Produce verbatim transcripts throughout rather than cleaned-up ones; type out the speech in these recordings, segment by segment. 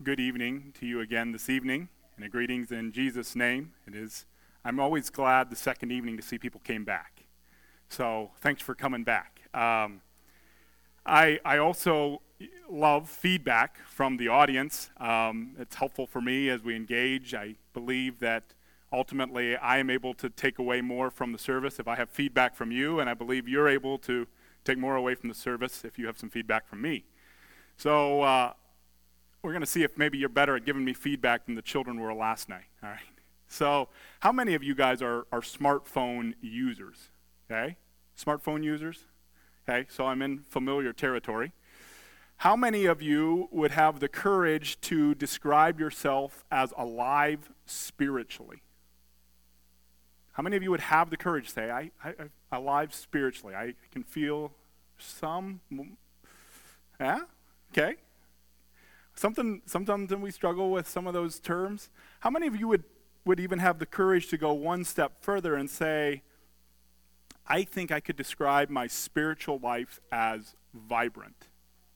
good evening to you again this evening, and a greetings in Jesus' name. It is. I'm always glad the second evening to see people came back. So thanks for coming back. Um, I I also love feedback from the audience. Um, it's helpful for me as we engage. I believe that ultimately I am able to take away more from the service if I have feedback from you, and I believe you're able to take more away from the service if you have some feedback from me. So uh, we're going to see if maybe you're better at giving me feedback than the children were last night. All right. So how many of you guys are, are smartphone users? Okay, smartphone users. Okay, so I'm in familiar territory. How many of you would have the courage to describe yourself as alive spiritually? How many of you would have the courage to say, I, I, I alive spiritually? I can feel some, yeah, okay. Something, sometimes we struggle with some of those terms. How many of you would, would even have the courage to go one step further and say, I think I could describe my spiritual life as vibrant?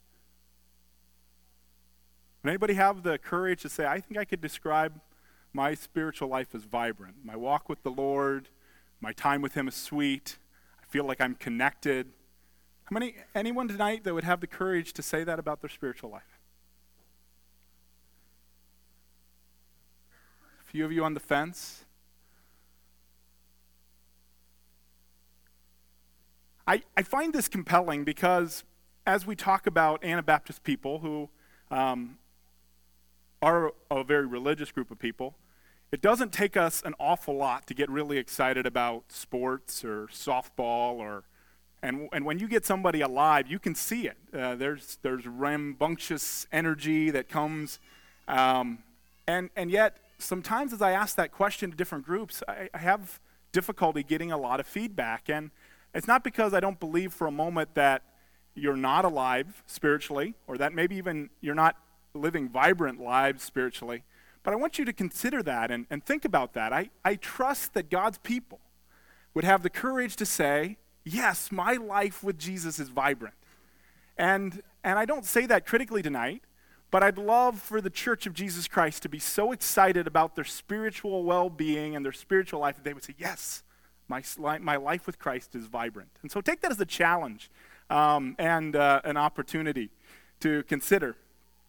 Would anybody have the courage to say, I think I could describe my spiritual life as vibrant? My walk with the Lord, my time with Him is sweet. I feel like I'm connected. How many, anyone tonight that would have the courage to say that about their spiritual life? A few of you on the fence. I, I find this compelling because as we talk about Anabaptist people who um, are a very religious group of people, it doesn't take us an awful lot to get really excited about sports or softball, or and and when you get somebody alive, you can see it. Uh, there's there's rambunctious energy that comes, um, and and yet sometimes as I ask that question to different groups, I, I have difficulty getting a lot of feedback, and it's not because I don't believe for a moment that you're not alive spiritually, or that maybe even you're not living vibrant lives spiritually. But I want you to consider that and, and think about that. I, I trust that God's people would have the courage to say, yes, my life with Jesus is vibrant. And, and I don't say that critically tonight, but I'd love for the Church of Jesus Christ to be so excited about their spiritual well-being and their spiritual life that they would say, yes, my, my life with Christ is vibrant. And so take that as a challenge um, and uh, an opportunity to consider.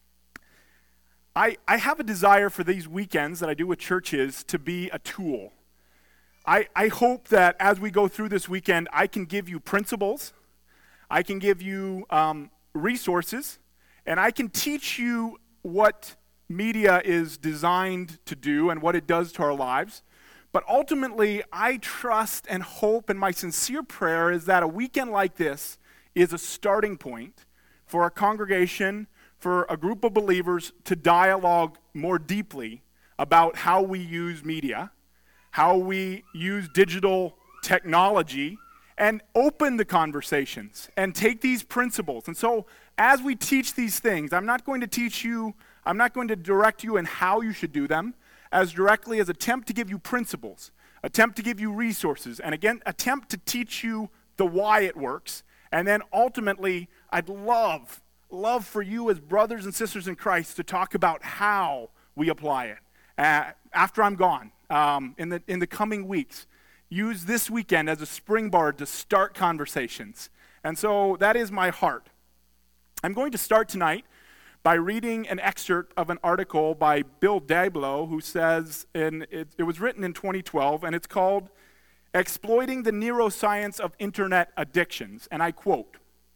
I, I have a desire for these weekends that I do with churches to be a tool. I, I hope that as we go through this weekend, I can give you principles, I can give you um, resources, and I can teach you what media is designed to do and what it does to our lives. But ultimately, I trust and hope, and my sincere prayer is that a weekend like this is a starting point for a congregation, for a group of believers to dialogue more deeply about how we use media, how we use digital technology, and open the conversations and take these principles. And so as we teach these things, I'm not going to teach you, I'm not going to direct you in how you should do them, as directly as attempt to give you principles, attempt to give you resources, and again, attempt to teach you the why it works. And then ultimately, I'd love Love for you as brothers and sisters in Christ to talk about how we apply it. Uh, after I'm gone, um, in the in the coming weeks, use this weekend as a springboard to start conversations. And so that is my heart. I'm going to start tonight by reading an excerpt of an article by Bill Dablow, who says, and it, it was written in twenty twelve, and it's called Exploiting the Neuroscience of Internet Addictions. And I quote,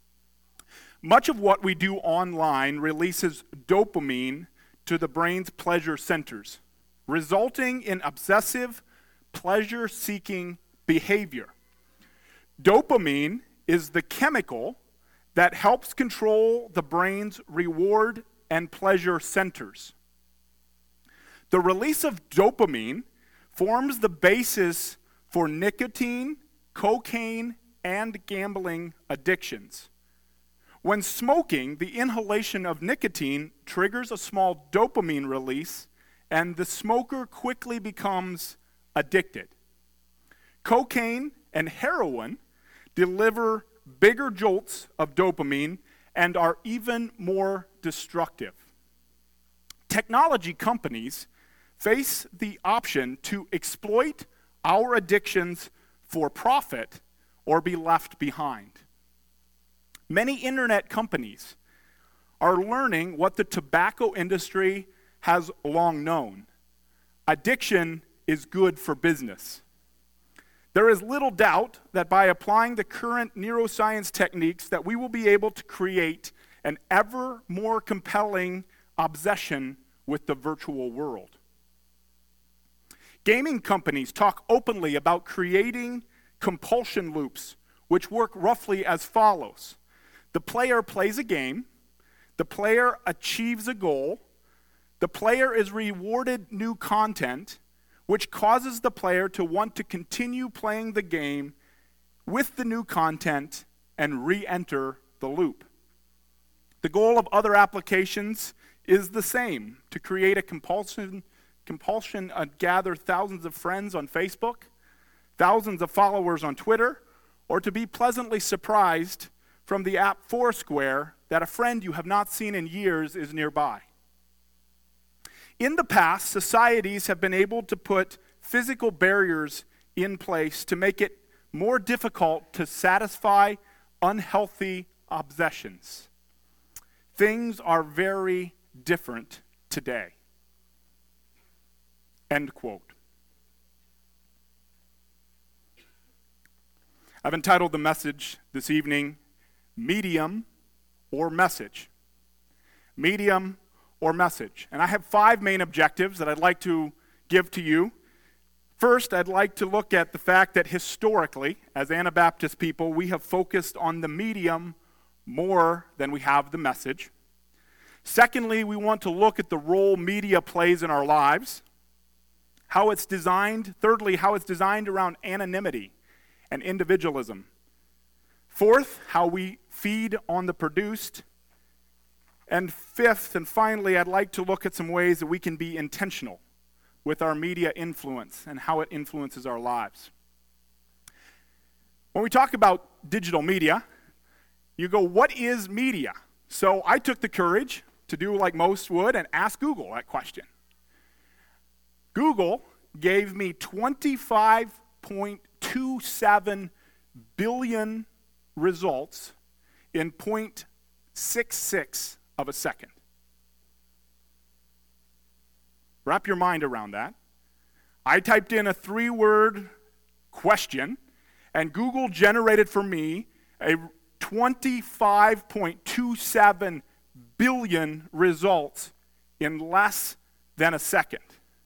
much of what we do online releases dopamine to the brain's pleasure centers, resulting in obsessive, pleasure-seeking behavior. Dopamine is the chemical that helps control the brain's reward and pleasure centers. The release of dopamine forms the basis for nicotine, cocaine, and gambling addictions. When smoking, the inhalation of nicotine triggers a small dopamine release, and the smoker quickly becomes addicted. Cocaine and heroin deliver bigger jolts of dopamine and are even more destructive. Technology companies face the option to exploit our addictions for profit or be left behind. Many internet companies are learning what the tobacco industry has long known. Addiction is good for business. There is little doubt that by applying the current neuroscience techniques that we will be able to create an ever more compelling obsession with the virtual world. Gaming companies talk openly about creating compulsion loops, which work roughly as follows. The player plays a game, the player achieves a goal, the player is rewarded new content, which causes the player to want to continue playing the game with the new content and re-enter the loop. The goal of other applications is the same, to create a compulsion, compulsion uh, gather thousands of friends on Facebook, thousands of followers on Twitter, or to be pleasantly surprised from the app Foursquare that a friend you have not seen in years is nearby. In the past, societies have been able to put physical barriers in place to make it more difficult to satisfy unhealthy obsessions. Things are very different today. End quote. I've entitled the message this evening, Medium or Message. Medium or Message. And I have five main objectives that I'd like to give to you. First, I'd like to look at the fact that historically, as Anabaptist people, we have focused on the medium more than we have the message. Secondly, we want to look at the role media plays in our lives, how it's designed. Thirdly, how it's designed around anonymity and individualism. Fourth, how we feed on the produced. And fifth, and finally, I'd like to look at some ways that we can be intentional with our media influence and how it influences our lives. When we talk about digital media, you go, what is media? So I took the courage to do like most would and ask Google that question. Google gave me twenty-five point two seven billion results in zero point six six of a second. Wrap your mind around that. I typed in a three-word question, and Google generated for me a twenty-five point two seven billion results in less than a second.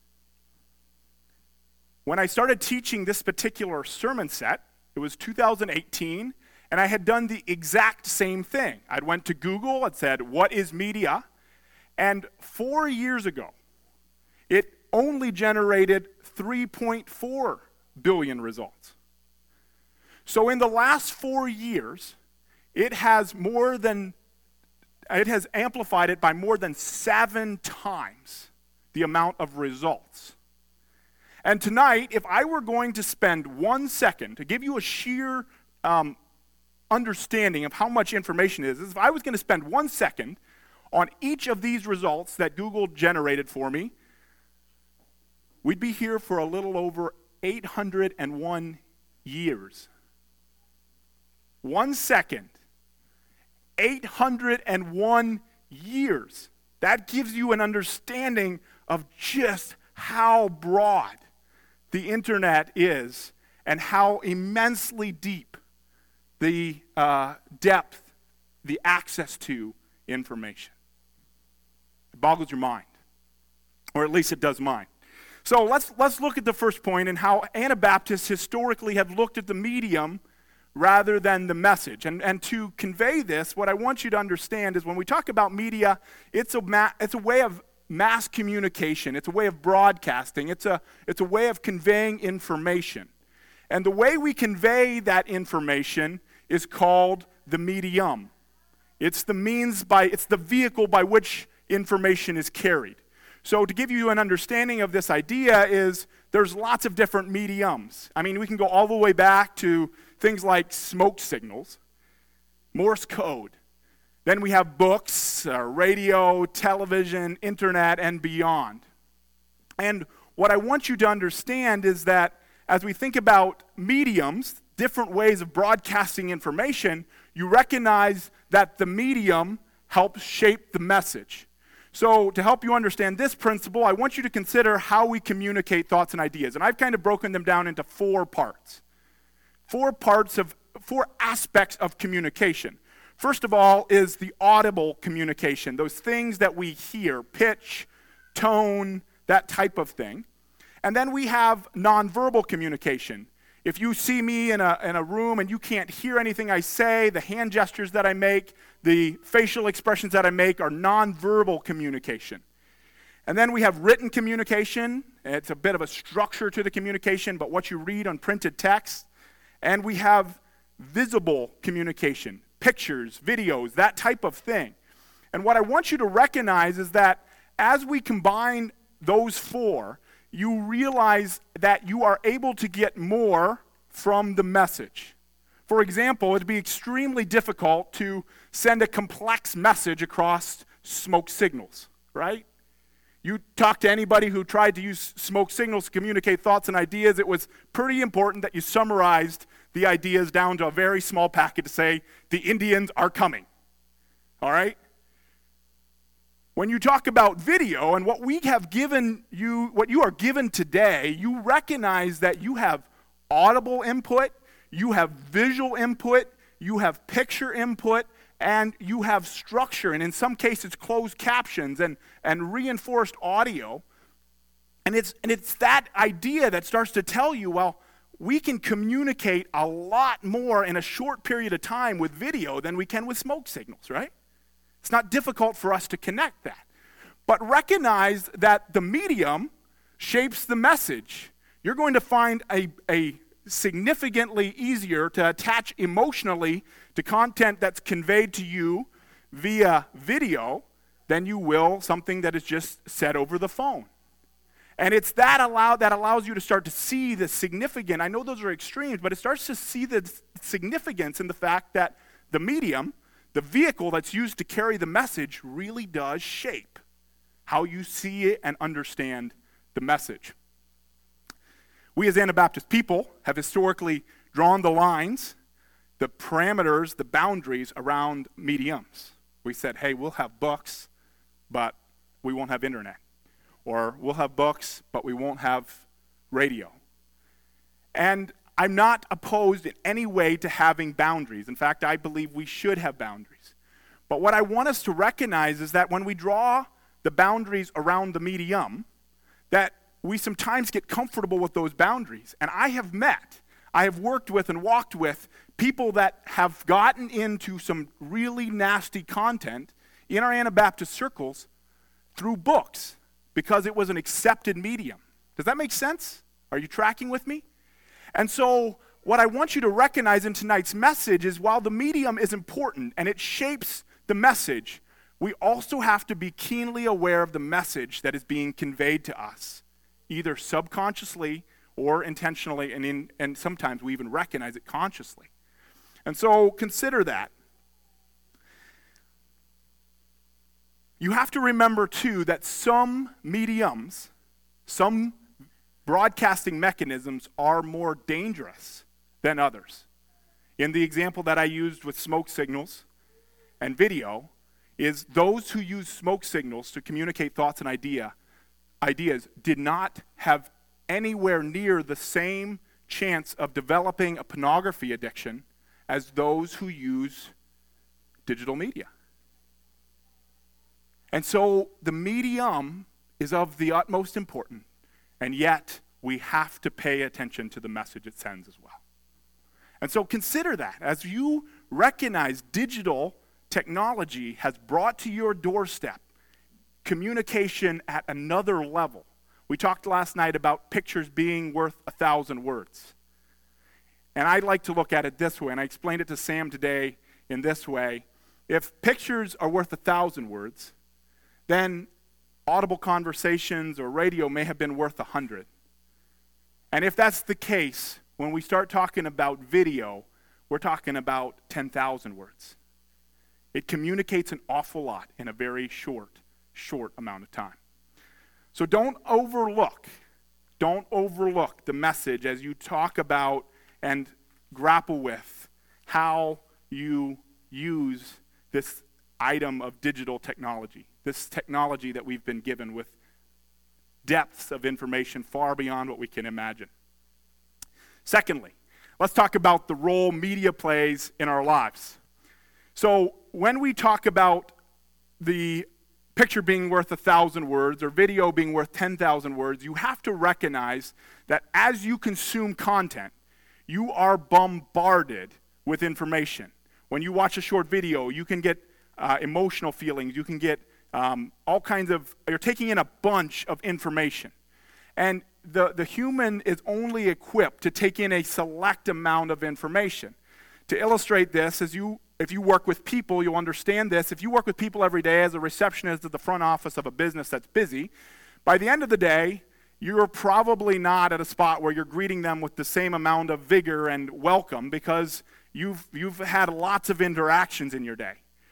When I started teaching this particular sermon set, it was two thousand eighteen, and I had done the exact same thing. I'd went to Google and said, what is media? And four years ago, it only generated three point four billion results. So in the last four years, it has more than, it has amplified it by more than seven times the amount of results. And tonight, if I were going to spend one second to give you a sheer um, understanding of how much information is, is if I was going to spend one second on each of these results that Google generated for me, we'd be here for a little over eight hundred one years. One second, eight hundred one years. That gives you an understanding of just how broad the internet is and how immensely deep the uh, depth, the access to information. It boggles your mind, or at least it does mine. So let's let's look at the first point and how Anabaptists historically have looked at the medium rather than the message. And, and to convey this, what I want you to understand is when we talk about media, it's a ma- it's a way of mass communication. It's a way of broadcasting. It's a it's a way of conveying information. And the way we convey that information is called the medium. It's the means by it's the vehicle by which information is carried. So to give you an understanding of this idea is there's lots of different mediums. I mean, we can go all the way back to things like smoke signals, Morse code. Then we have books, uh, radio, television, internet, and beyond. And what I want you to understand is that as we think about mediums, different ways of broadcasting information, you recognize that the medium helps shape the message. So to help you understand this principle, I want you to consider how we communicate thoughts and ideas. And I've kind of broken them down into four parts. Four parts of, four aspects of communication. First of all is the audible communication, those things that we hear, pitch, tone, that type of thing. And then we have nonverbal communication. If you see me in a, in a room and you can't hear anything I say, the hand gestures that I make, the facial expressions that I make are nonverbal communication. And then we have written communication. It's a bit of a structure to the communication, but what you read on printed text. And we have visible communication, pictures, videos, that type of thing. And what I want you to recognize is that as we combine those four, you realize that you are able to get more from the message. For example, it'd be extremely difficult to send a complex message across smoke signals, right? You talk to anybody who tried to use smoke signals to communicate thoughts and ideas, it was pretty important that you summarized the ideas down to a very small packet to say, the Indians are coming, all right? When you talk about video and what we have given you, what you are given today, you recognize that you have audible input, you have visual input, you have picture input, and you have structure, and in some cases closed captions and, and reinforced audio. And it's, and it's that idea that starts to tell you, well, we can communicate a lot more in a short period of time with video than we can with smoke signals, right? It's not difficult for us to connect that. But recognize that the medium shapes the message. You're going to find a, a significantly easier to attach emotionally to content that's conveyed to you via video than you will something that is just said over the phone. And it's that allow that allows you to start to see the significant, I know those are extremes, but it starts to see the significance in the fact that the medium, the vehicle that's used to carry the message, really does shape how you see it and understand the message. We as Anabaptist people have historically drawn the lines, the parameters, the boundaries around mediums. We said, hey, we'll have books, but we won't have internet. Or we'll have books, but we won't have radio. And I'm not opposed in any way to having boundaries. In fact, I believe we should have boundaries. But what I want us to recognize is that when we draw the boundaries around the medium, that we sometimes get comfortable with those boundaries. And I have met, I have worked with and walked with people that have gotten into some really nasty content in our Anabaptist circles through books because it was an accepted medium. Does that make sense? Are you tracking with me? And so what I want you to recognize in tonight's message is while the medium is important and it shapes the message, we also have to be keenly aware of the message that is being conveyed to us, either subconsciously or intentionally, and, in, and sometimes we even recognize it consciously. And so consider that. You have to remember, too, that some mediums, some broadcasting mechanisms are more dangerous than others. In the example that I used with smoke signals and video, is those who use smoke signals to communicate thoughts and idea, ideas did not have anywhere near the same chance of developing a pornography addiction as those who use digital media. And so the medium is of the utmost importance, and yet we have to pay attention to the message it sends as well. And so consider that as you recognize digital technology has brought to your doorstep communication at another level. We talked last night about pictures being worth a thousand words. And I like to look at it this way, and I explained it to Sam today in this way. If pictures are worth a thousand words, then audible conversations or radio may have been worth a hundred. And if that's the case, when we start talking about video, we're talking about ten thousand words. It communicates an awful lot in a very short, short amount of time. So don't overlook, don't overlook the message as you talk about and grapple with how you use this item of digital technology, this technology that we've been given with depths of information far beyond what we can imagine. Secondly, let's talk about the role media plays in our lives. So when we talk about the picture being worth a thousand words or video being worth ten thousand words, you have to recognize that as you consume content, you are bombarded with information. When you watch a short video, you can get uh, emotional feelings, you can get um, all kinds of, you're taking in a bunch of information. And the, the human is only equipped to take in a select amount of information. To illustrate this, as you if you work with people, you'll understand this. If you work with people every day as a receptionist at the front office of a business that's busy, by the end of the day, you're probably not at a spot where you're greeting them with the same amount of vigor and welcome because you've, you've had lots of interactions in your day.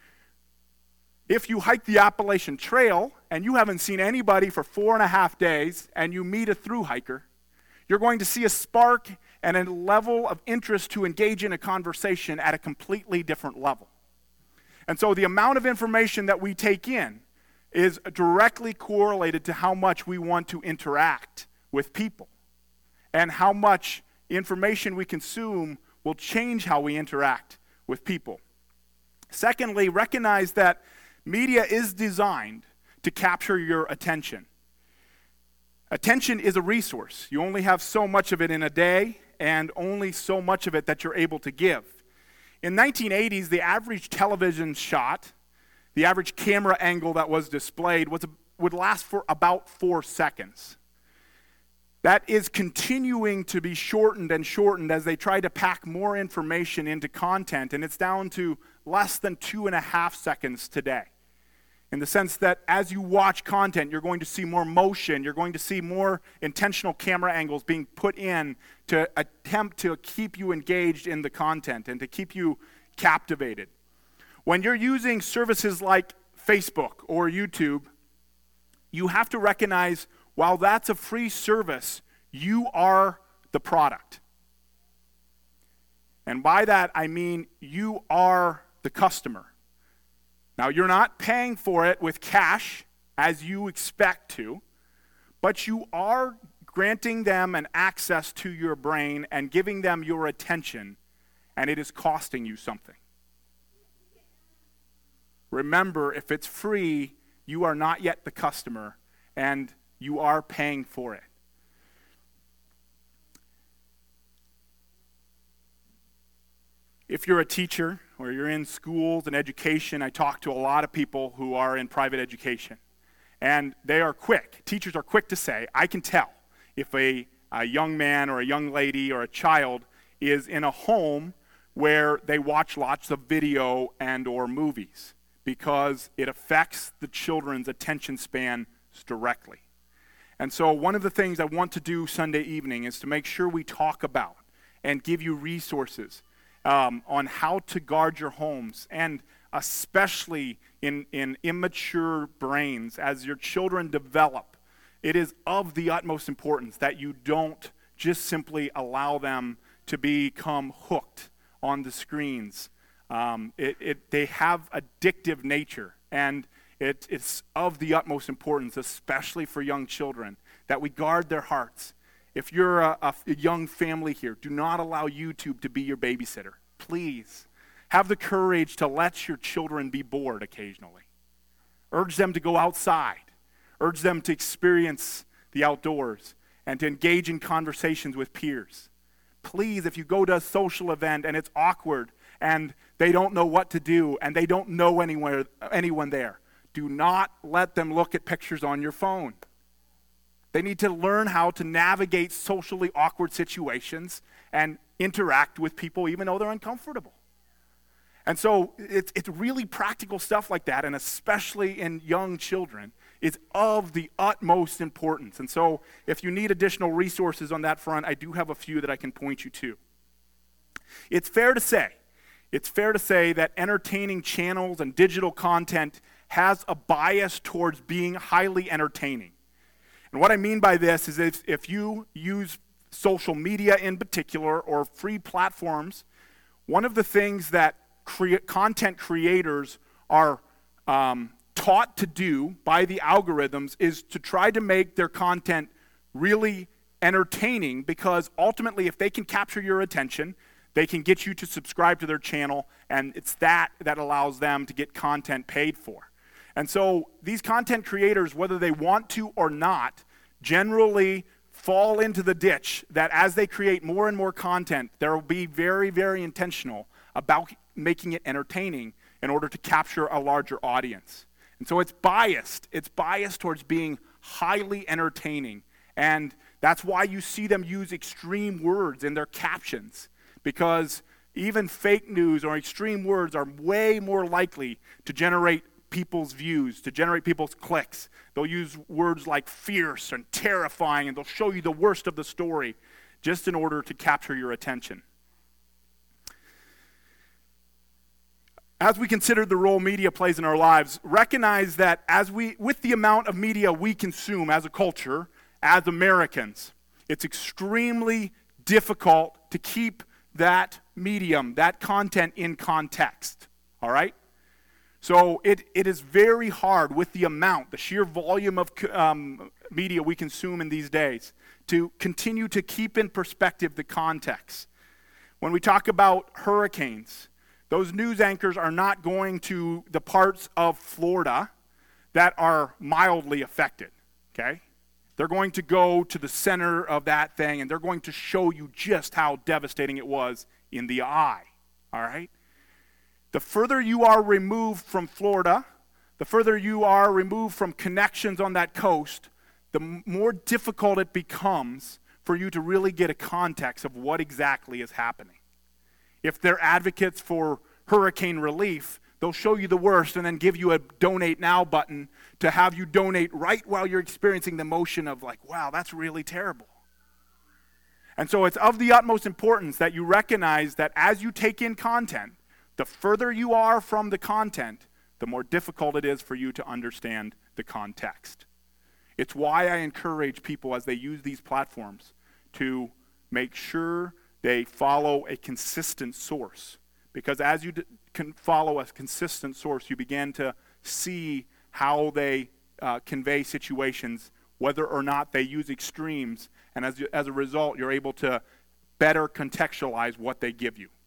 If you hike the Appalachian Trail and you haven't seen anybody for four and a half days and you meet a thru hiker, you're going to see a spark and a level of interest to engage in a conversation at a completely different level. And so the amount of information that we take in is directly correlated to how much we want to interact with people. And how much information we consume will change how we interact with people. Secondly, recognize that media is designed to capture your attention. Attention is a resource. You only have so much of it in a day, and only so much of it that you're able to give. In nineteen eighties, the average television shot, the average camera angle that was displayed was, would last for about four seconds. That is continuing to be shortened and shortened as they try to pack more information into content, and it's down to less than two and a half seconds today. In the sense that as you watch content, you're going to see more motion, you're going to see more intentional camera angles being put in to attempt to keep you engaged in the content and to keep you captivated. When you're using services like Facebook or YouTube, you have to recognize while that's a free service, you are the product. And by that, I mean you are the customer. Now, you're not paying for it with cash as you expect to, but you are granting them an access to your brain and giving them your attention, and it is costing you something. Remember, if it's free, you are not yet the customer, and you are paying for it. If you're a teacher or you're in schools and education, I talk to a lot of people who are in private education. And they are quick. Teachers are quick to say, I can tell if a, a young man or a young lady or a child is in a home where they watch lots of video and or movies because it affects the children's attention span directly. And so one of the things I want to do Sunday evening is to make sure we talk about and give you resources Um, on how to guard your homes, and especially in, in immature brains, as your children develop, it is of the utmost importance that you don't just simply allow them to become hooked on the screens. Um, it, it, they have addictive nature, and it, it's of the utmost importance, especially for young children, that we guard their hearts. If you're a, a young family here, do not allow YouTube to be your babysitter. Please, have the courage to let your children be bored occasionally. Urge them to go outside. Urge them to experience the outdoors and to engage in conversations with peers. Please, if you go to a social event and it's awkward and they don't know what to do and they don't know anywhere, anyone there, do not let them look at pictures on your phone. They need to learn how to navigate socially awkward situations and interact with people even though they're uncomfortable. And so it's, it's really practical stuff like that, and especially in young children, is of the utmost importance. And so if you need additional resources on that front, I do have a few that I can point you to. It's fair to say, it's fair to say that entertaining channels and digital content has a bias towards being highly entertaining. And what I mean by this is if, if you use social media in particular or free platforms, one of the things that crea- content creators are um, taught to do by the algorithms is to try to make their content really entertaining, because ultimately if they can capture your attention, they can get you to subscribe to their channel, and it's that that allows them to get content paid for. And so these content creators, whether they want to or not, generally fall into the ditch that as they create more and more content, there will be very, very intentional about making it entertaining in order to capture a larger audience. And so it's biased. It's biased towards being highly entertaining. And that's why you see them use extreme words in their captions, because even fake news or extreme words are way more likely to generate people's views, to generate people's clicks. They'll use words like fierce and terrifying, and they'll show you the worst of the story just in order to capture your attention. As we consider the role media plays in our lives, recognize that as we, with the amount of media we consume as a culture, as Americans, it's extremely difficult to keep that medium, that content in context, all right? So it, it is very hard with the amount, the sheer volume of um, media we consume in these days to continue to keep in perspective the context. When we talk about hurricanes, those news anchors are not going to the parts of Florida that are mildly affected, okay? They're going to go to the center of that thing, and they're going to show you just how devastating it was in the eye, all right? The further you are removed from Florida, the further you are removed from connections on that coast, the more difficult it becomes for you to really get a context of what exactly is happening. If they're advocates for hurricane relief, they'll show you the worst and then give you a donate now button to have you donate right while you're experiencing the emotion of like, wow, that's really terrible. And so it's of the utmost importance that you recognize that as you take in content, the further you are from the content, the more difficult it is for you to understand the context. It's why I encourage people as they use these platforms to make sure they follow a consistent source. Because as you d- can follow a consistent source, you begin to see how they uh, convey situations, whether or not they use extremes, and as, you, as a result, you're able to better contextualize what they give you.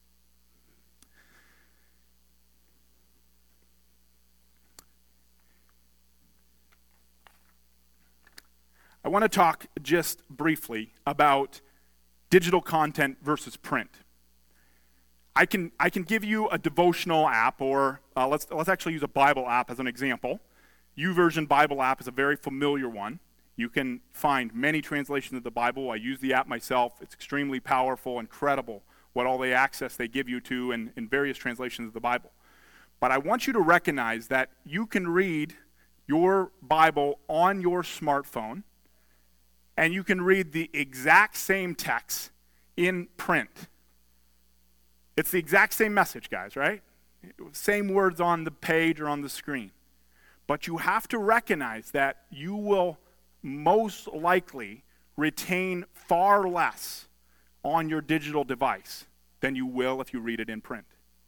I want to talk just briefly about digital content versus print. I can I can give you a devotional app, or uh, let's let's actually use a Bible app as an example. YouVersion Bible app is a very familiar one. You can find many translations of the Bible. I use the app myself. It's extremely powerful, incredible what all the access they give you to in, in various translations of the Bible. But I want you to recognize that you can read your Bible on your smartphone, and you can read the exact same text in print. It's the exact same message, guys, right? Same words on the page or on the screen. But you have to recognize that you will most likely retain far less on your digital device than you will if you read it in print.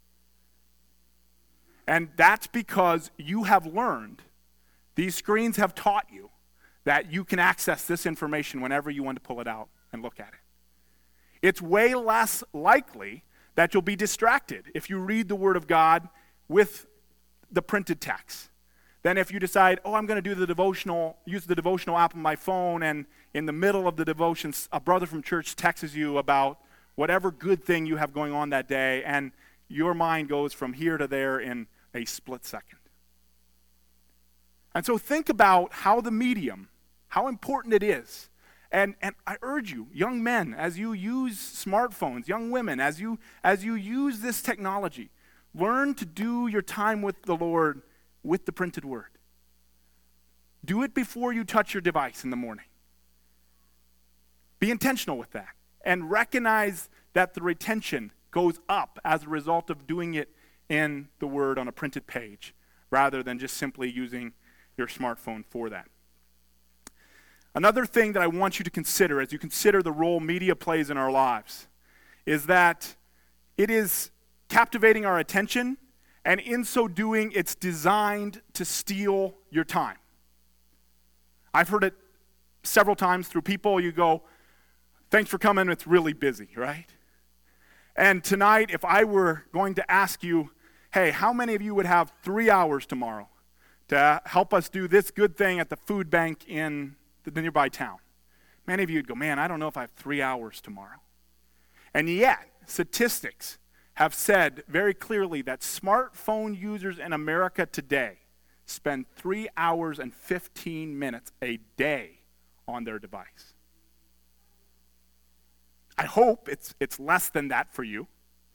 And that's because you have learned, these screens have taught you, that you can access this information whenever you want to pull it out and look at it. It's way less likely that you'll be distracted if you read the Word of God with the printed text than if you decide, oh, I'm going to do the devotional, use the devotional app on my phone, and in the middle of the devotions, a brother from church texts you about whatever good thing you have going on that day, and your mind goes from here to there in a split second. And so think about how the medium, how important it is. And and I urge you, young men, as you use smartphones, young women, as you as you use this technology, learn to do your time with the Lord with the printed word. Do it before you touch your device in the morning. Be intentional with that. And recognize that the retention goes up as a result of doing it in the Word on a printed page, rather than just simply using your smartphone for that. Another thing that I want you to consider as you consider the role media plays in our lives is that it is captivating our attention, and in so doing, it's designed to steal your time. I've heard it several times through people. You go, thanks for coming, it's really busy, right? And tonight, if I were going to ask you, hey, how many of you would have three hours tomorrow to help us do this good thing at the food bank in the nearby town? Many of you would go, man, I don't know if I have three hours tomorrow. And yet, statistics have said very clearly that smartphone users in America today spend three hours and fifteen minutes a day on their device. I hope it's it's less than that for you.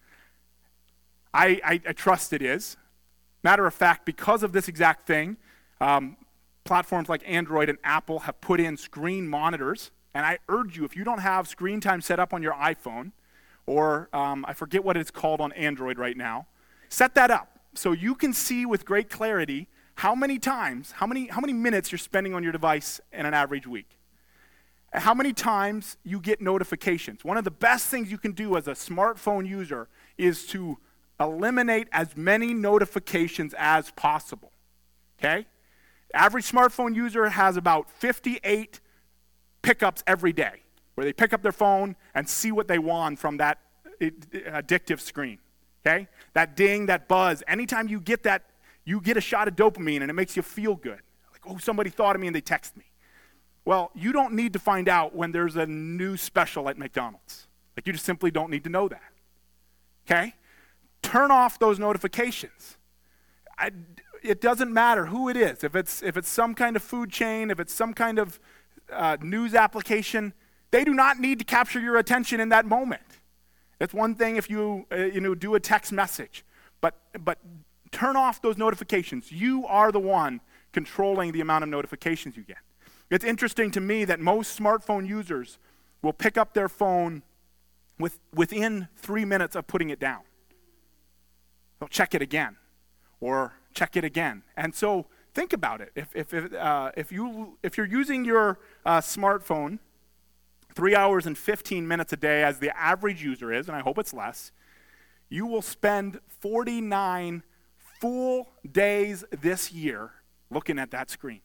I, I, I trust it is. Matter of fact, because of this exact thing, um, platforms like Android and Apple have put in screen monitors, and I urge you, if you don't have screen time set up on your iPhone, or um, I forget what it's called on Android right now, set that up so you can see with great clarity how many times, how many, how many minutes you're spending on your device in an average week. How many times you get notifications. One of the best things you can do as a smartphone user is to eliminate as many notifications as possible, okay? Average smartphone user has about fifty-eight pickups every day, where they pick up their phone and see what they want from that addictive screen, okay? That ding, that buzz, anytime you get that, you get a shot of dopamine and it makes you feel good. Like, oh, somebody thought of me and they text me. Well, you don't need to find out when there's a new special at McDonald's. Like, you just simply don't need to know that, okay? Turn off those notifications. I, it doesn't matter who it is. If it's, if it's some kind of food chain, if it's some kind of uh, news application, they do not need to capture your attention in that moment. It's one thing if you, uh, you know, do a text message, but, but turn off those notifications. You are the one controlling the amount of notifications you get. It's interesting to me that most smartphone users will pick up their phone with, within three minutes of putting it down. They'll check it again, or check it again. And so think about it. If, if, if, uh, if, you, if you're using your uh, smartphone three hours and fifteen minutes a day, as the average user is, and I hope it's less, you will spend forty-nine full days this year looking at that screen.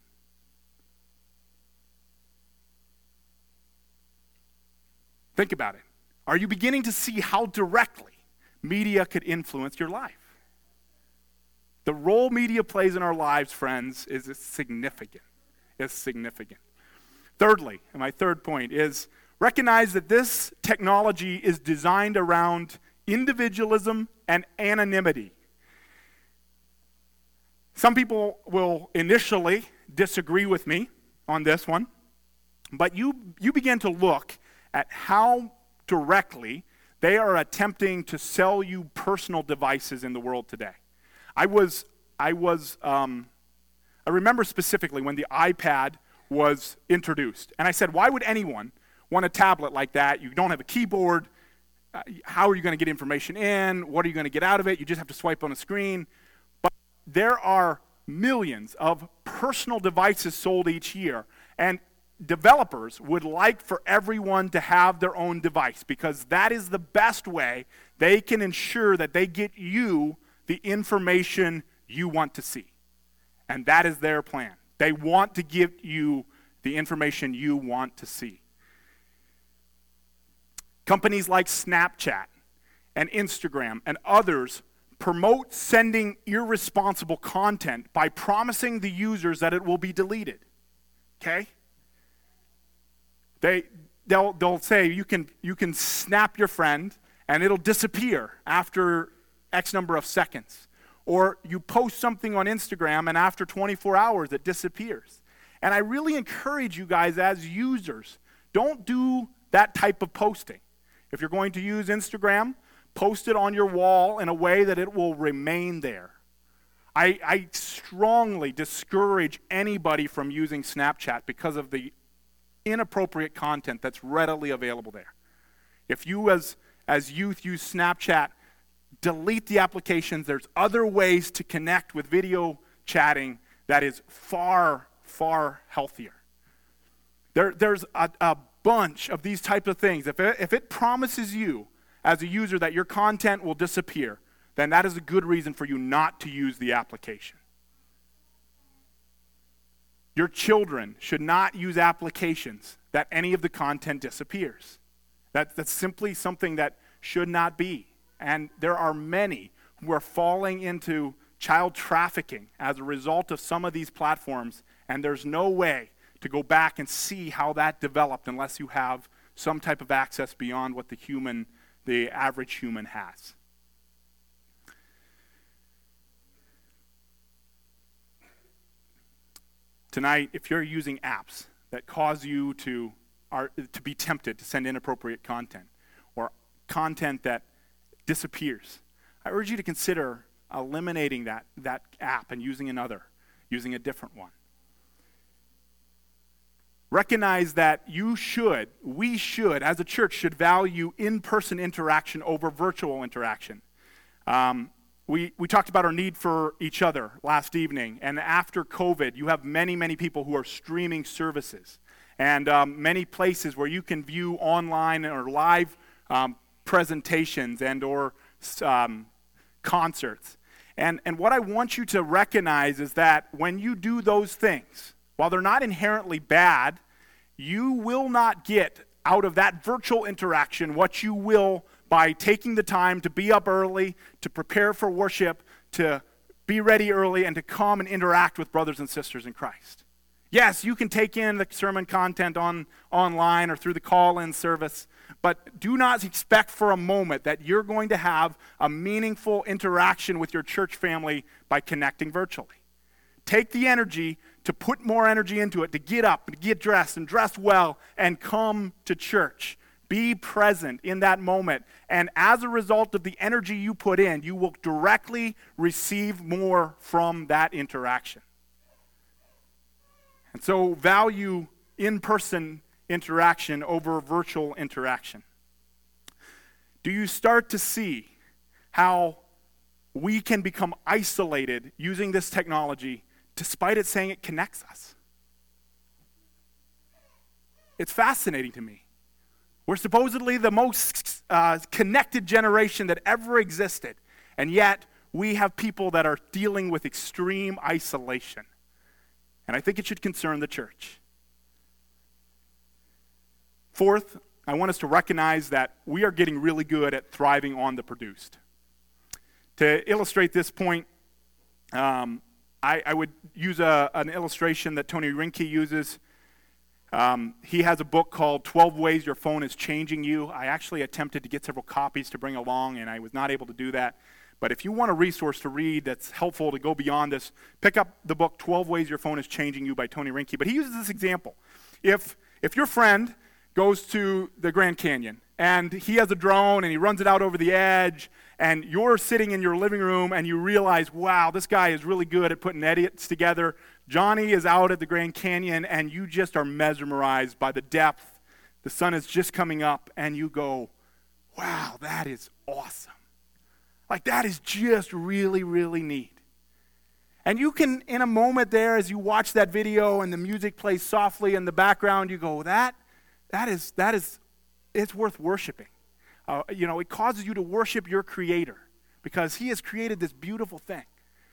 Think about it. Are you beginning to see how directly media could influence your life? The role media plays in our lives, friends, is significant. It's significant. Thirdly, and my third point is, recognize that this technology is designed around individualism and anonymity. Some people will initially disagree with me on this one, but you, you begin to look at how directly they are attempting to sell you personal devices in the world today. I was, I was, um, I remember specifically when the iPad was introduced, and I said, why would anyone want a tablet like that? You don't have a keyboard. Uh, how are you going to get information in? What are you going to get out of it? You just have to swipe on a screen. But there are millions of personal devices sold each year, and developers would like for everyone to have their own device, because that is the best way they can ensure that they get you the information you want to see. And that is their plan. They want to give you the information you want to see. Companies like Snapchat and Instagram and others promote sending irresponsible content by promising the users that it will be deleted. Okay? They, they'll, they'll say you can, you can snap your friend and it'll disappear after X number of seconds. Or you post something on Instagram and after twenty-four hours it disappears. And I really encourage you guys as users, don't do that type of posting. If you're going to use Instagram, post it on your wall in a way that it will remain there. I, I strongly discourage anybody from using Snapchat because of the inappropriate content that's readily available there. If you as, as youth use Snapchat, delete the applications. There's other ways to connect with video chatting that is far, far healthier. There, there's a, a bunch of these types of things. If it, if it promises you as a user that your content will disappear, then that is a good reason for you not to use the application. Your children should not use applications that any of the content disappears. That, that's simply something that should not be. And there are many who are falling into child trafficking as a result of some of these platforms, and there's no way to go back and see how that developed unless you have some type of access beyond what the human, the average human has. Tonight, if you're using apps that cause you to, are, to be tempted to send inappropriate content, or content that disappears, I urge you to consider eliminating that, that app and using another, using a different one. Recognize that you should, we should, as a church, should value in-person interaction over virtual interaction. Um, we, we talked about our need for each other last evening, and after COVID, you have many, many people who are streaming services, and um, many places where you can view online or live um, presentations and or um, concerts. And, and what I want you to recognize is that when you do those things, while they're not inherently bad, you will not get out of that virtual interaction what you will by taking the time to be up early, to prepare for worship, to be ready early, and to come and interact with brothers and sisters in Christ. Yes, you can take in the sermon content on online or through the call-in service, but do not expect for a moment that you're going to have a meaningful interaction with your church family by connecting virtually. Take the energy to put more energy into it, to get up and get dressed and dress well and come to church. Be present in that moment. And as a result of the energy you put in, you will directly receive more from that interaction. And so value in-person interaction over virtual interaction. Do you start to see how we can become isolated using this technology despite it saying it connects us? It's fascinating to me. We're supposedly the most uh, connected generation that ever existed, and yet we have people that are dealing with extreme isolation. And I think it should concern the church. Fourth, I want us to recognize that we are getting really good at thriving on the produced. To illustrate this point, um, I, I would use a, an illustration that Tony Rinke uses. Um, he has a book called twelve Ways Your Phone is Changing You. I actually attempted to get several copies to bring along, and I was not able to do that. But if you want a resource to read that's helpful to go beyond this, pick up the book twelve Ways Your Phone is Changing You by Tony Rinke. But he uses this example. If, if your friend goes to the Grand Canyon, and he has a drone, and he runs it out over the edge, and you're sitting in your living room, and you realize, wow, this guy is really good at putting edits together. Johnny is out at the Grand Canyon, and you just are mesmerized by the depth. The sun is just coming up, and you go, wow, that is awesome. Like, that is just really, really neat. And you can, in a moment there, as you watch that video and the music plays softly in the background, you go, that, that is, that is, it's worth worshiping. Uh, you know, it causes you to worship your Creator because He has created this beautiful thing.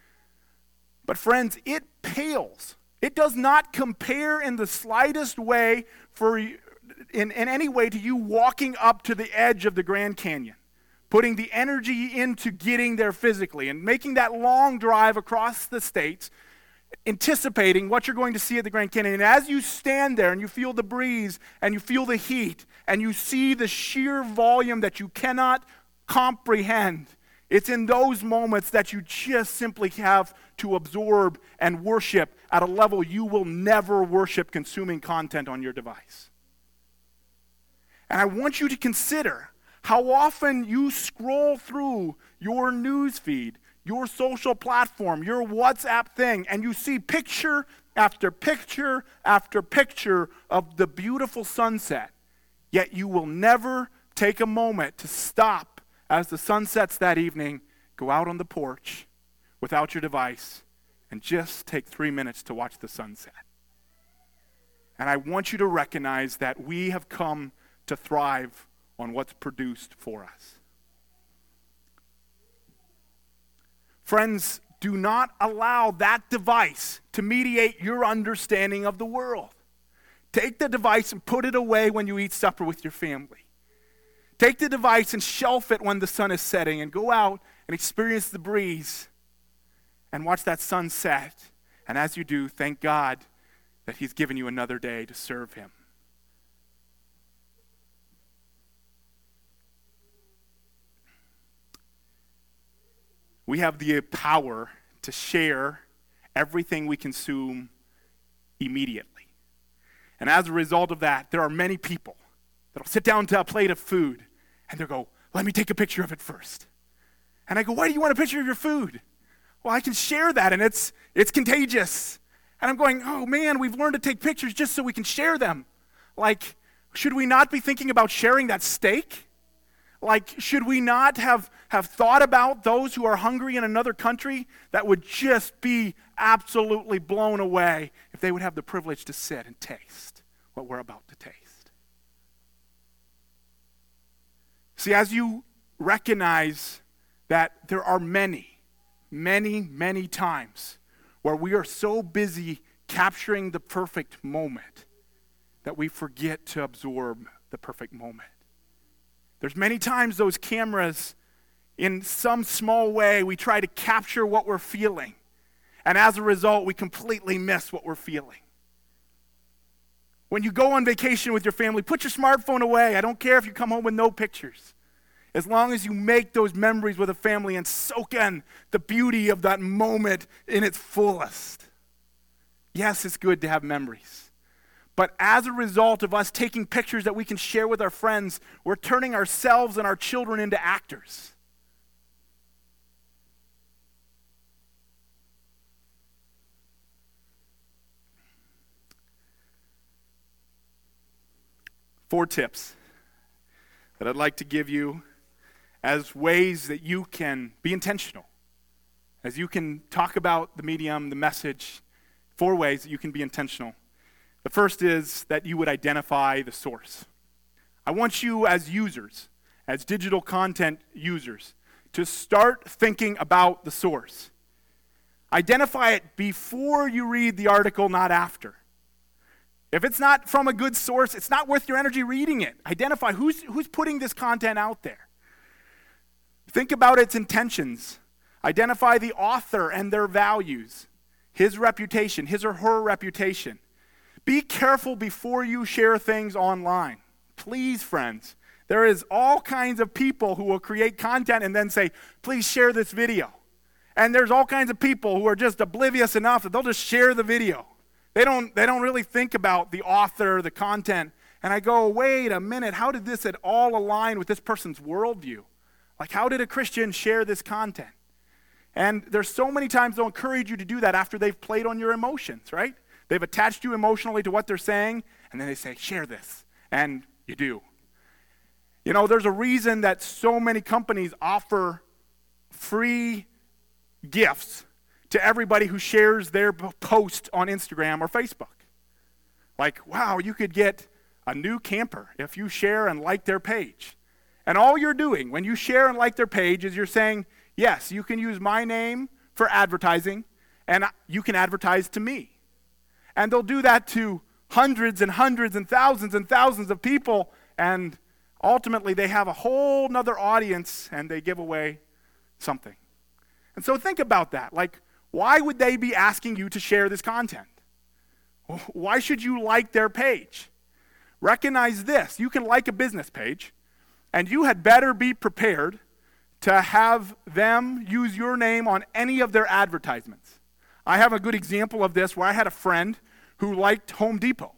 But friends, it pales. It does not compare in the slightest way for, in, in any way to you walking up to the edge of the Grand Canyon, putting the energy into getting there physically and making that long drive across the states, anticipating what you're going to see at the Grand Canyon. And as you stand there and you feel the breeze and you feel the heat and you see the sheer volume that you cannot comprehend, it's in those moments that you just simply have to absorb and worship at a level you will never worship consuming content on your device. And I want you to consider how often you scroll through your news feed, your social platform, your WhatsApp thing, and you see picture after picture after picture of the beautiful sunset, yet you will never take a moment to stop as the sun sets that evening, go out on the porch without your device, and just take three minutes to watch the sunset. And I want you to recognize that we have come to thrive on what's produced for us. Friends, do not allow that device to mediate your understanding of the world. Take the device and put it away when you eat supper with your family. Take the device and shelf it when the sun is setting, and go out and experience the breeze and watch that sunset. And as you do, thank God that he's given you another day to serve him. We have the power to share everything we consume immediately. And as a result of that, there are many people that'll sit down to a plate of food and they'll go, let me take a picture of it first. And I go, why do you want a picture of your food? Well, I can share that, and it's it's contagious. And I'm going, oh man, we've learned to take pictures just so we can share them. Like, should we not be thinking about sharing that steak? Like, should we not have, have thought about those who are hungry in another country that would just be absolutely blown away if they would have the privilege to sit and taste what we're about to taste? See, as you recognize that there are many, many, many times where we are so busy capturing the perfect moment that we forget to absorb the perfect moment. There's many times those cameras, in some small way, we try to capture what we're feeling. And as a result, we completely miss what we're feeling. When you go on vacation with your family, put your smartphone away. I don't care if you come home with no pictures. As long as you make those memories with a family and soak in the beauty of that moment in its fullest. Yes, it's good to have memories. But as a result of us taking pictures that we can share with our friends, we're turning ourselves and our children into actors. Four tips that I'd like to give you as ways that you can be intentional, as you can talk about the medium, the message, four ways that you can be intentional. The first is that you would identify the source. I want you as users, as digital content users, to start thinking about the source. Identify it before you read the article, not after. If it's not from a good source, it's not worth your energy reading it. Identify who's, who's putting this content out there. Think about its intentions. Identify the author and their values, his reputation, his or her reputation. Be careful before you share things online. Please, friends, there is all kinds of people who will create content and then say, please share this video. And there's all kinds of people who are just oblivious enough that they'll just share the video. They don't, they don't really think about the author, the content. And I go, wait a minute, how did this at all align with this person's worldview? Like, how did a Christian share this content? And there's so many times they'll encourage you to do that after they've played on your emotions, right? They've attached you emotionally to what they're saying, and then they say, share this, and you do. You know, there's a reason that so many companies offer free gifts to everybody who shares their post on Instagram or Facebook. Like, wow, you could get a new camper if you share and like their page. And all you're doing when you share and like their page is you're saying, yes, you can use my name for advertising, and you can advertise to me. And they'll do that to hundreds and hundreds and thousands and thousands of people, and ultimately they have a whole nother audience, and they give away something. And so think about that. Like, why would they be asking you to share this content? Why should you like their page? Recognize this. You can like a business page, and you had better be prepared to have them use your name on any of their advertisements. I have a good example of this where I had a friend who liked Home Depot.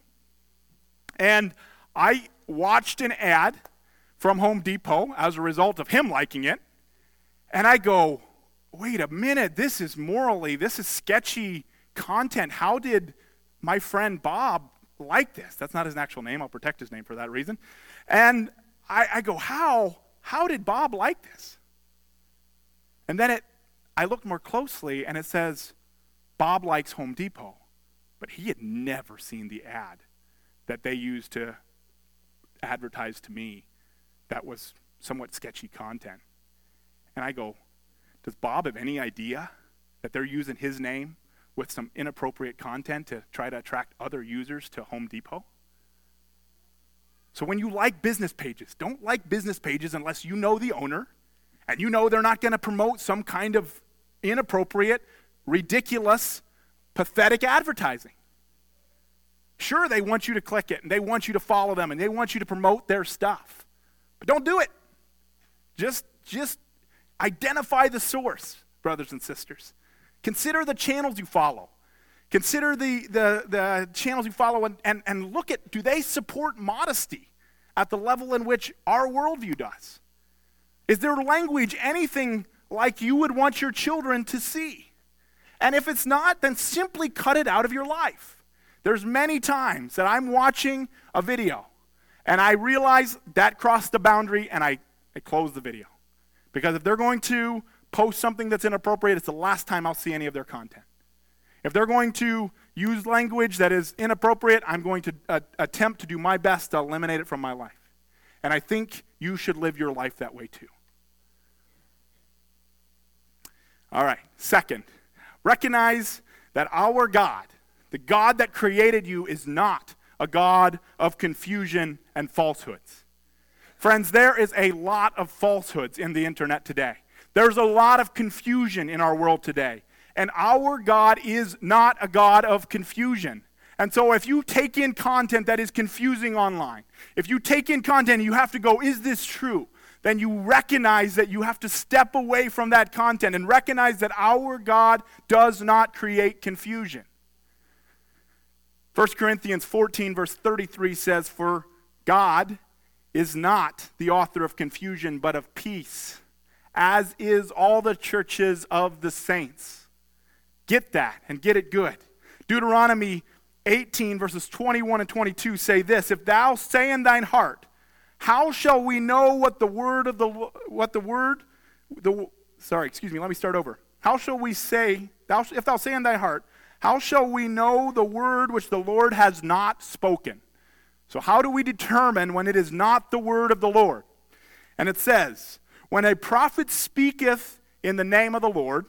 And I watched an ad from Home Depot as a result of him liking it. And I go, wait a minute, this is morally, this is sketchy content. How did my friend Bob like this? That's not his actual name. I'll protect his name for that reason. And I, I go, how? How did Bob like this? And then it, I looked more closely, and it says, Bob likes Home Depot. But he had never seen the ad that they used to advertise to me that was somewhat sketchy content. And I go, does Bob have any idea that they're using his name with some inappropriate content to try to attract other users to Home Depot? So when you like business pages, don't like business pages unless you know the owner and you know they're not going to promote some kind of inappropriate, ridiculous, pathetic advertising. Sure, they want you to click it and they want you to follow them and they want you to promote their stuff. But don't do it. Just, just identify the source, brothers and sisters. Consider the channels you follow. Consider the, the, the channels you follow and, and, and look at, do they support modesty at the level in which our worldview does? Is their language anything like you would want your children to see? And if it's not, then simply cut it out of your life. There's many times that I'm watching a video and I realize that crossed the boundary and I, I close the video. Because if they're going to post something that's inappropriate, it's the last time I'll see any of their content. If they're going to use language that is inappropriate, I'm going to uh, attempt to do my best to eliminate it from my life. And I think you should live your life that way too. All right, second, recognize that our God, the God that created you, is not a God of confusion and falsehoods. Friends, there is a lot of falsehoods in the internet today. There's a lot of confusion in our world today. And our God is not a God of confusion. And so if you take in content that is confusing online, if you take in content and you have to go, is this true? Then you recognize that you have to step away from that content and recognize that our God does not create confusion. First Corinthians fourteen verse thirty-three says, for God is not the author of confusion, but of peace, as is all the churches of the saints. Get that and get it good. Deuteronomy eighteen verses twenty-one and twenty-two say this, if thou say in thine heart, how shall we know what the word of the, what the word, the, sorry, excuse me, let me start over. How shall we say, thou, if thou say in thy heart, how shall we know the word which the Lord has not spoken? So how do we determine when it is not the word of the Lord? And it says, when a prophet speaketh in the name of the Lord,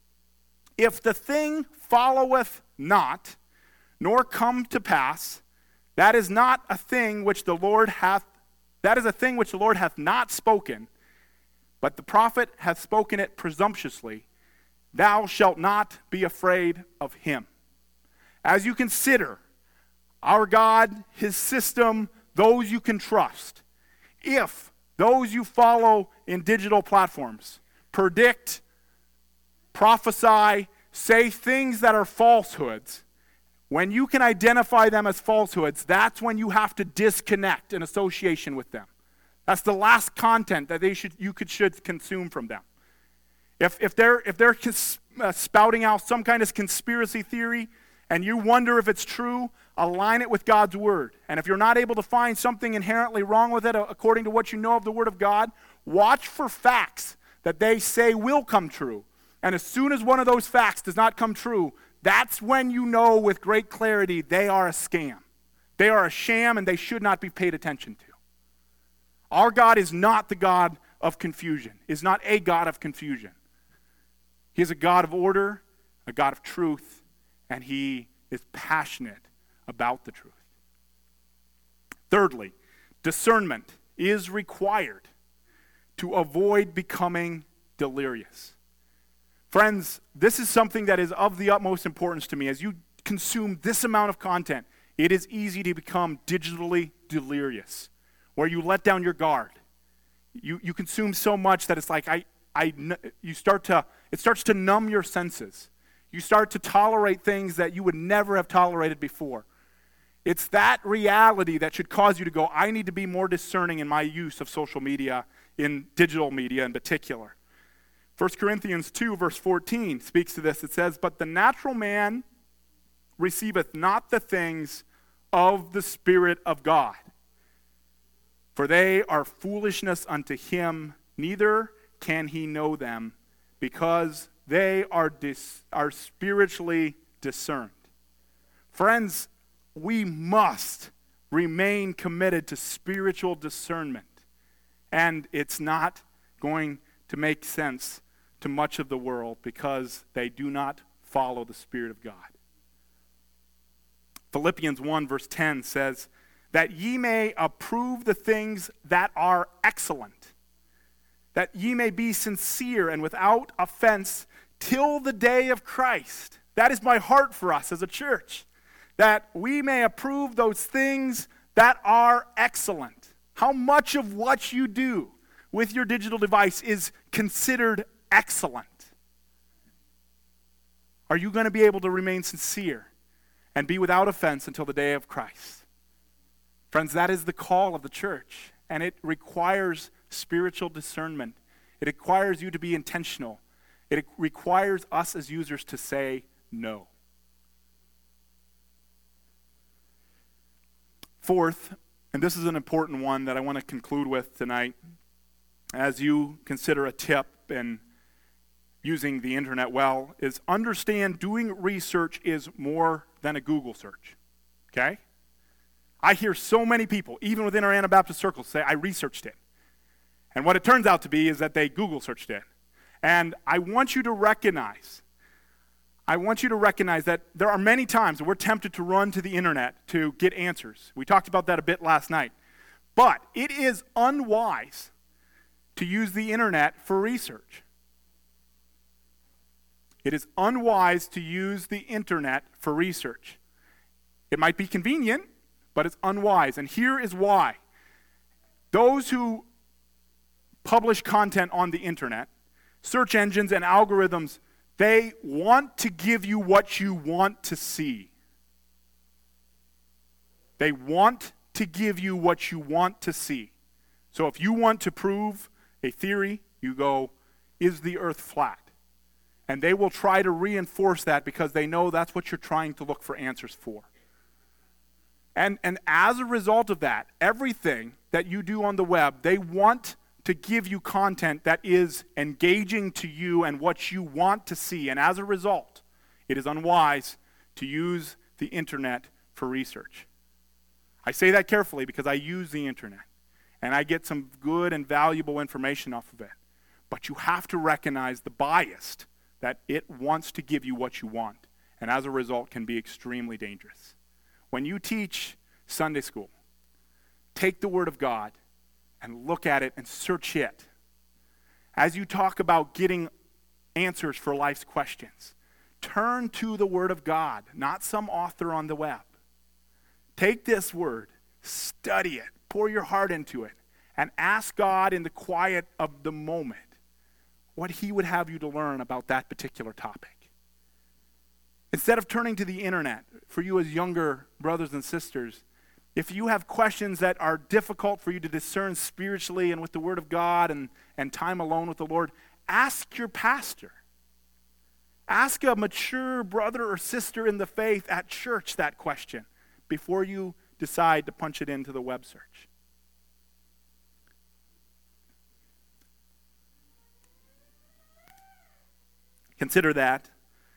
if the thing followeth not, nor come to pass, that is not a thing which the Lord hath, that is a thing which the Lord hath not spoken, but the prophet hath spoken it presumptuously, thou shalt not be afraid of him. As you consider our God, his system, those you can trust, if those you follow in digital platforms predict, prophesy, say things that are falsehoods, when you can identify them as falsehoods, that's when you have to disconnect an association with them. That's the last content that they should, you could should consume from them. If, if they're, if they're cons- uh, spouting out some kind of conspiracy theory and you wonder if it's true, align it with God's word. And if you're not able to find something inherently wrong with it according to what you know of the word of God, watch for facts that they say will come true. And as soon as one of those facts does not come true, that's when you know with great clarity they are a scam. They are a sham and they should not be paid attention to. Our God is not the God of confusion, is not a God of confusion. He is a God of order, a God of truth, and he is passionate about the truth. Thirdly, discernment is required to avoid becoming delirious. Friends, this is something that is of the utmost importance to me. As you consume this amount of content, it is easy to become digitally delirious, where you let down your guard. You you consume so much that it's like I I you start to it starts to numb your senses. You start to tolerate things that you would never have tolerated before. It's that reality that should cause you to go, I need to be more discerning in my use of social media, in digital media in particular. First Corinthians two, verse fourteen speaks to this. It says, but the natural man receiveth not the things of the Spirit of God, For they are foolishness unto him, neither can he know them, because they are, dis- are spiritually discerned. Friends, we must remain committed to spiritual discernment. And it's not going to make sense to much of the world because they do not follow the Spirit of God. Philippians one verse ten says, that ye may approve the things that are excellent, that ye may be sincere and without offense till the day of Christ. That is my heart for us as a church, that we may approve those things that are excellent. How much of what you do with your digital device is considered excellent? Are you going to be able to remain sincere and be without offense until the day of Christ? Friends, that is the call of the church, and it requires spiritual discernment. It requires you to be intentional. It requires us as users to say no. Fourth, and this is an important one that I want to conclude with tonight, as you consider a tip in using the internet well, is understand doing research is more than a Google search, okay? I hear so many people, even within our Anabaptist circles, say, I researched it. And what it turns out to be is that they Google searched it. And I want you to recognize, I want you to recognize that there are many times that we're tempted to run to the internet to get answers. We talked about that a bit last night. But it is unwise to use the internet for research. It is unwise to use the internet for research. It might be convenient, but it's unwise. And here is why. Those who publish content on the internet, search engines and algorithms, they want to give you what you want to see. They want to give you what you want to see. So if you want to prove a theory, you go, is the earth flat? And they will try to reinforce that because they know that's what you're trying to look for answers for. And, and as a result of that, everything that you do on the web, they want to give you content that is engaging to you and what you want to see. And as a result, it is unwise to use the internet for research. I say that carefully because I use the internet, and I get some good and valuable information off of it. But you have to recognize the bias that it wants to give you what you want, and as a result can be extremely dangerous. When you teach Sunday school, take the Word of God and look at it and search it. As you talk about getting answers for life's questions, turn to the Word of God, not some author on the web. Take this Word, study it, pour your heart into it, and ask God in the quiet of the moment what He would have you to learn about that particular topic. Instead of turning to the internet, for you as younger brothers and sisters, if you have questions that are difficult for you to discern spiritually and with the Word of God and, and time alone with the Lord, ask your pastor. Ask a mature brother or sister in the faith at church that question before you decide to punch it into the web search. Consider that.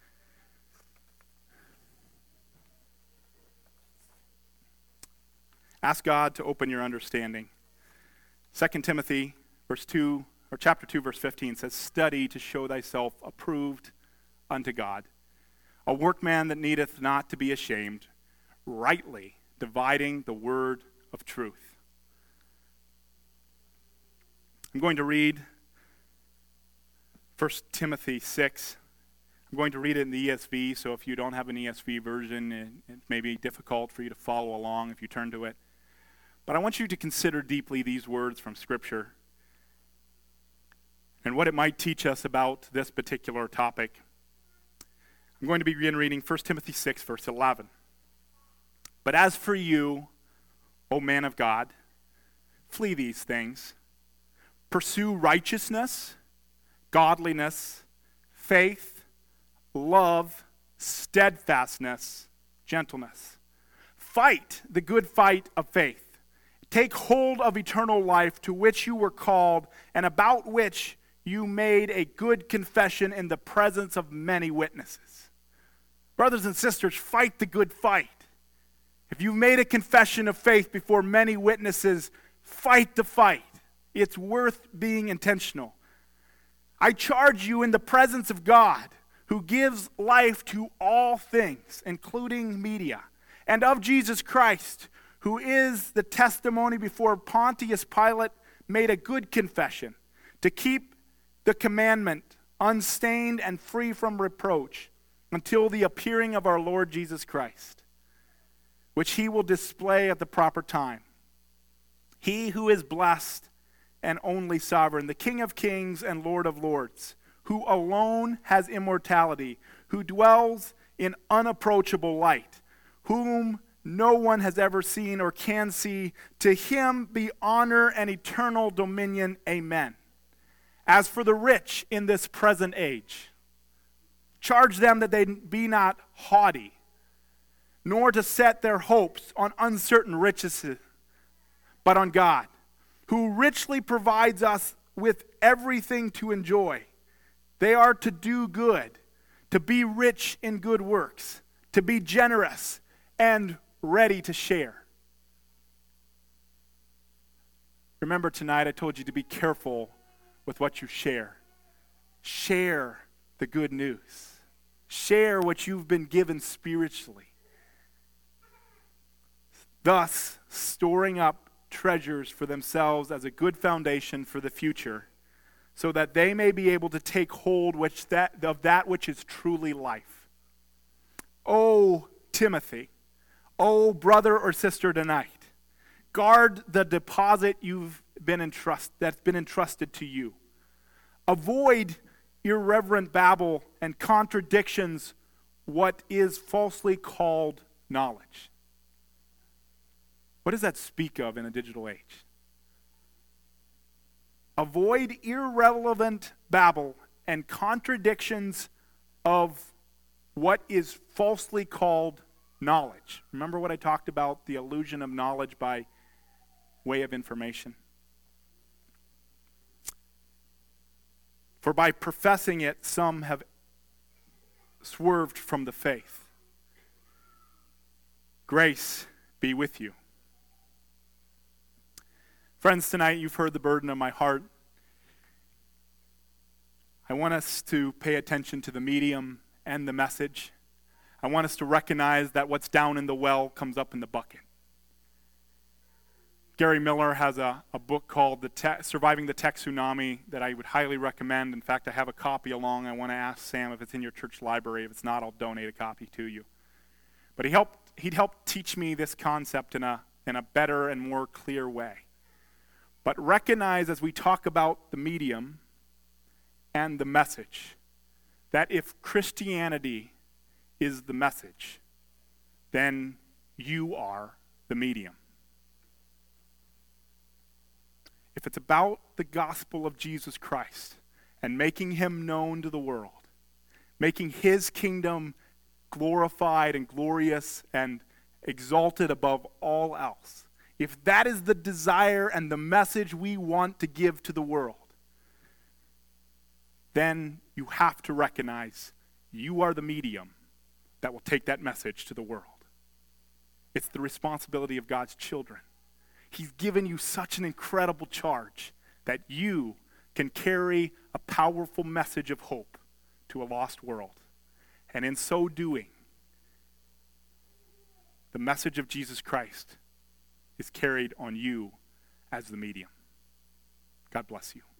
Ask God to open your understanding. Second Timothy verse two, or chapter two, verse fifteen says, study to show thyself approved unto God, a workman that needeth not to be ashamed, rightly dividing the word of truth. I'm going to read First Timothy six. I'm going to read it in the E S V, so if you don't have an E S V version, it, it may be difficult for you to follow along if you turn to it. But I want you to consider deeply these words from Scripture and what it might teach us about this particular topic. I'm going to begin reading First Timothy six, verse eleven. But as for you, O man of God, flee these things. Pursue righteousness, godliness, faith, love, steadfastness, gentleness. Fight the good fight of faith. Take hold of eternal life to which you were called and about which you made a good confession in the presence of many witnesses. Brothers and sisters, fight the good fight. If you've made a confession of faith before many witnesses, fight the fight. It's worth being intentional. I charge you in the presence of God, who gives life to all things, including media, and of Jesus Christ, who is the testimony before Pontius Pilate, made a good confession, to keep the commandment unstained and free from reproach until the appearing of our Lord Jesus Christ, which he will display at the proper time. He who is blessed and only sovereign, the King of kings and Lord of lords, who alone has immortality, who dwells in unapproachable light, whom no one has ever seen or can see. To him be honor and eternal dominion. Amen. As for the rich in this present age, charge them that they be not haughty, nor to set their hopes on uncertain riches, but on God, who richly provides us with everything to enjoy. They are to do good, to be rich in good works, to be generous and ready to share. Remember tonight I told you to be careful with what you share. Share the good news. Share what you've been given spiritually. Thus, storing up treasures for themselves as a good foundation for the future, so that they may be able to take hold which that, of that which is truly life. O Timothy, O brother or sister tonight, guard the deposit you've been entrust, that's been entrusted to you. Avoid irreverent babble and contradictions, what is falsely called knowledge. What does that speak of in a digital age? Avoid irrelevant babble and contradictions of what is falsely called knowledge. Remember what I talked about, the illusion of knowledge by way of information? For by professing it, some have swerved from the faith. Grace be with you. Friends, tonight you've heard the burden of my heart. I want us to pay attention to the medium and the message. I want us to recognize that what's down in the well comes up in the bucket. Gary Miller has a, a book called the Te- Surviving the Tech Tsunami that I would highly recommend. In fact, I have a copy along. I want to ask Sam if it's in your church library. If it's not, I'll donate a copy to you. But he helped, he'd helped teach me this concept in a, in a better and more clear way. But recognize as we talk about the medium and the message, that if Christianity is the message, then you are the medium. If it's about the gospel of Jesus Christ and making him known to the world, making his kingdom glorified and glorious and exalted above all else, if that is the desire and the message we want to give to the world, then you have to recognize you are the medium that will take that message to the world. It's the responsibility of God's children. He's given you such an incredible charge that you can carry a powerful message of hope to a lost world. And in so doing, the message of Jesus Christ is carried on you as the medium. God bless you.